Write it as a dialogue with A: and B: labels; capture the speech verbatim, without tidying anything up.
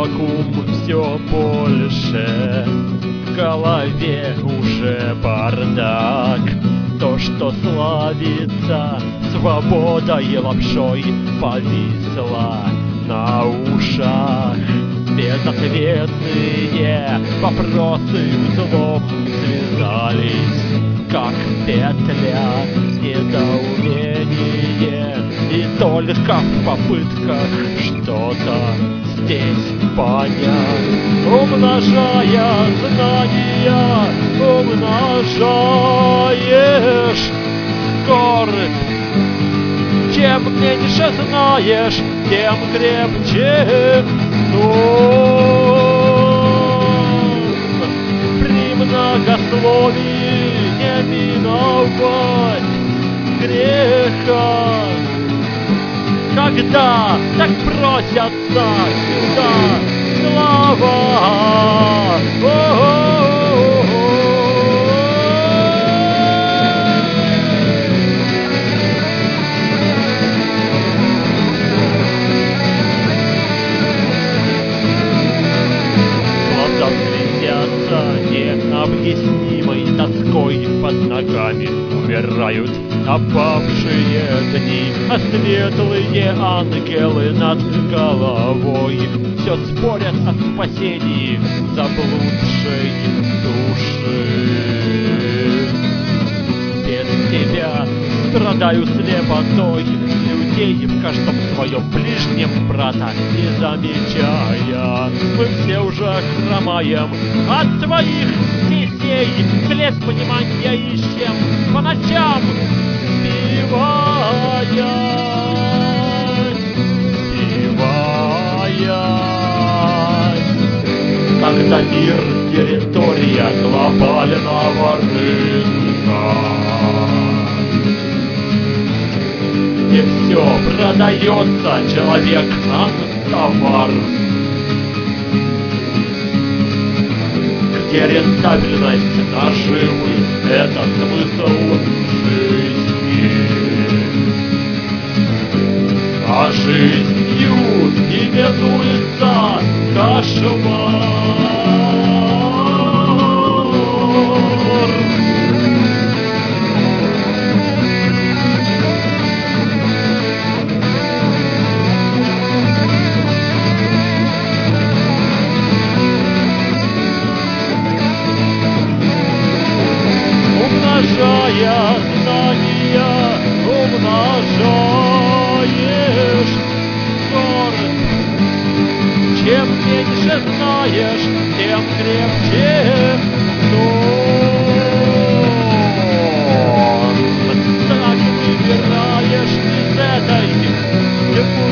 A: вакуум все больше, в голове уже бардак. То, что славится свободой, лапшой повисло на ушах. Безответные вопросы узлом связались, как петля, недоумение. И только в попытках что-то здесь понять, умножая знания, умножаешь скорбь. Чем меньше знаешь, тем крепче сон. При многословии не миновать греха. Когда так просятся сюда слова, глаза слезятся необъяснимой тоской, под ногами умирают опавшие дни, а светлые ангелы над головой все спорят о спасении заблудшей души. Без тебя страдаю слепотой людей, в каждом своем ближнем брата не замечая. Мы все уже хромаем от своих детей, хлеб понимания ищем по ночам, спивая, спивая. Когда мир — территория глобального рынка, где все продается, человек как товар, где рентабельность наживы — это смысл жизни. А жизнью именуется кошмар. Умножая знания, умножаешь скорость. Чем меньше знаешь, тем крепче сон. Так выбираешь из этой